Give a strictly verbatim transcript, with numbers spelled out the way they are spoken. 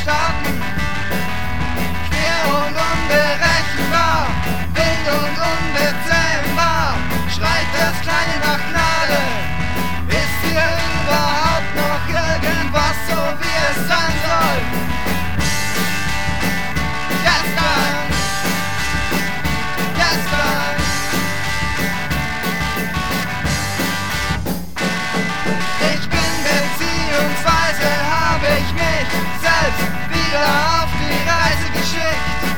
starten. Quer und unberechenbar, wild und unbezähmbar, schreit das Kleine nach Gnade. Ist hier überhaupt noch irgendwas so, wie es sein soll? Gestern, gestern. Ich bin beziehungsweise habe ich mich selbst wieder auf die Reise geschickt.